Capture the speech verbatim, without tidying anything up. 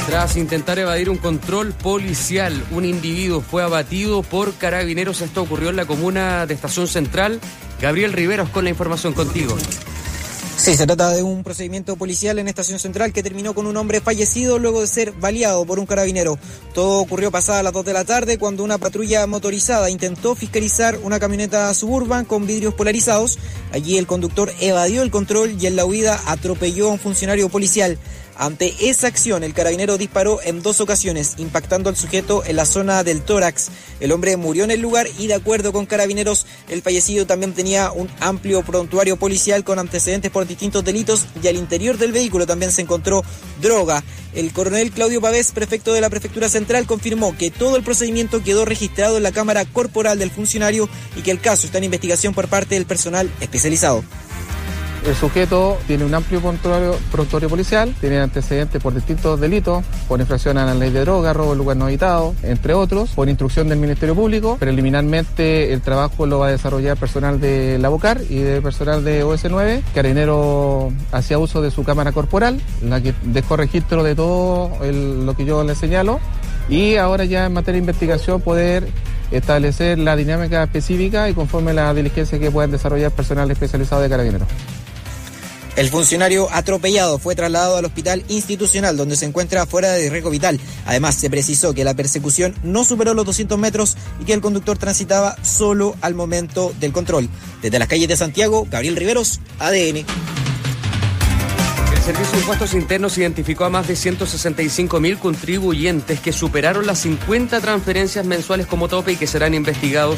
Tras intentar evadir un control policial, un individuo fue abatido por carabineros. Esto ocurrió en la comuna de Estación Central. Gabriel Riveros con la información contigo. Sí, se trata de un procedimiento policial en Estación Central que terminó con un hombre fallecido luego de ser baleado por un carabinero. Todo ocurrió pasada las dos de la tarde cuando una patrulla motorizada intentó fiscalizar una camioneta Suburban con vidrios polarizados. Allí el conductor evadió el control y en la huida atropelló a un funcionario policial. Ante esa acción, el carabinero disparó en dos ocasiones, impactando al sujeto en la zona del tórax. El hombre murió en el lugar y, de acuerdo con carabineros, el fallecido también tenía un amplio prontuario policial con antecedentes por distintos delitos y al interior del vehículo también se encontró droga. El coronel Claudio Pavés, prefecto de la Prefectura Central, confirmó que todo el procedimiento quedó registrado en la cámara corporal del funcionario y que el caso está en investigación por parte del personal especializado. El sujeto tiene un amplio prontuario, prontuario policial, tiene antecedentes por distintos delitos, por infracción a la ley de droga, robo en lugar no habitado, entre otros, por instrucción del Ministerio Público. Preliminarmente el trabajo lo va a desarrollar personal de la BOCAR y de personal de O S nueve. Carabinero hacía uso de su cámara corporal, la que dejó registro de todo el, lo que yo le señalo, y ahora ya en materia de investigación poder establecer la dinámica específica y conforme a la diligencia que puedan desarrollar personal especializado de Carabineros. El funcionario atropellado fue trasladado al hospital institucional donde se encuentra fuera de riesgo vital. Además, se precisó que la persecución no superó los doscientos metros y que el conductor transitaba solo al momento del control. Desde las calles de Santiago, Gabriel Riveros, A D N. El Servicio de Impuestos Internos identificó a más de ciento sesenta y cinco mil contribuyentes que superaron las cincuenta transferencias mensuales como tope y que serán investigados